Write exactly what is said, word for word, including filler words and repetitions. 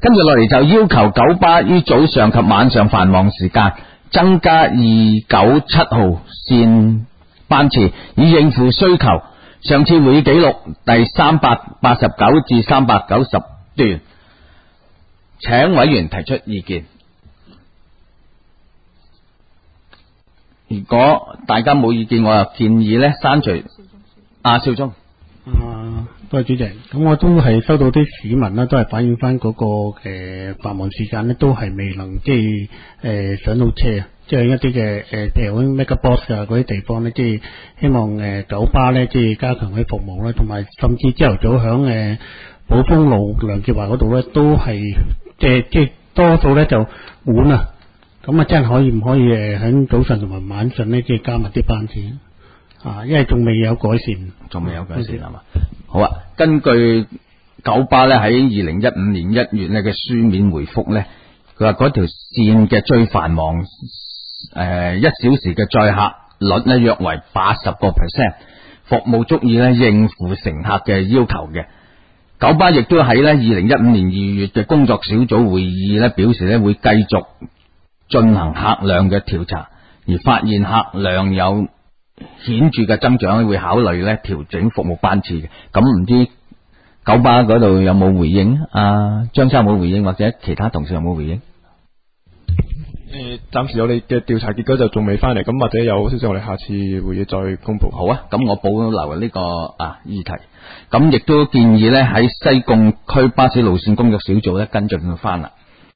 跟住落嚟就要求九巴於早上及晚上繁忙時間增加二九七號線班次，以應付需求。上次會議記錄第三百八十九至三百九十段，請委員提出意見。如果大家冇意見，我又建議咧刪除。阿少忠， 啊，多謝主席。咁我都係收到啲市民啦，都係反映翻嗰個誒繁忙時間咧，都係未能即係誒上到車啊，即係一啲嘅誒譬如嗰啲 Mega Box 啊嗰啲地方咧，即係希望誒九巴咧即係加強佢服務啦，同埋甚至朝頭早響誒寶豐路梁潔華嗰度咧，都係即係即係多數咧就滿啊。咁啊，真係可以唔可以誒喺早晨同埋晚上咧，即係加密啲班次啊？因為仲未有改善， 仲未有改善係嘛？好啊，根據九巴咧喺二零一五年一月咧嘅書面回覆咧，佢話嗰條線嘅最繁忙誒、呃、一小時嘅載客率咧約為八十個 percent， 服務足以咧應付乘客嘅要求嘅。九巴亦都喺咧二零一五年二月嘅工作小組會議咧表示咧會繼續進行客量嘅調查，而發現客量有顯著嘅增長，會考慮咧調整服務班次嘅。咁唔知九巴嗰度有冇回應啊？張生冇回應，或者其他同事有冇回應？ 誒，暫時我哋嘅調查結果就仲未翻嚟，咁或者有消息我哋下次會議再公布。 好啊，咁我保留呢個啊議題，咁亦都建議咧喺西貢區巴士路線工作小組咧跟進翻啦。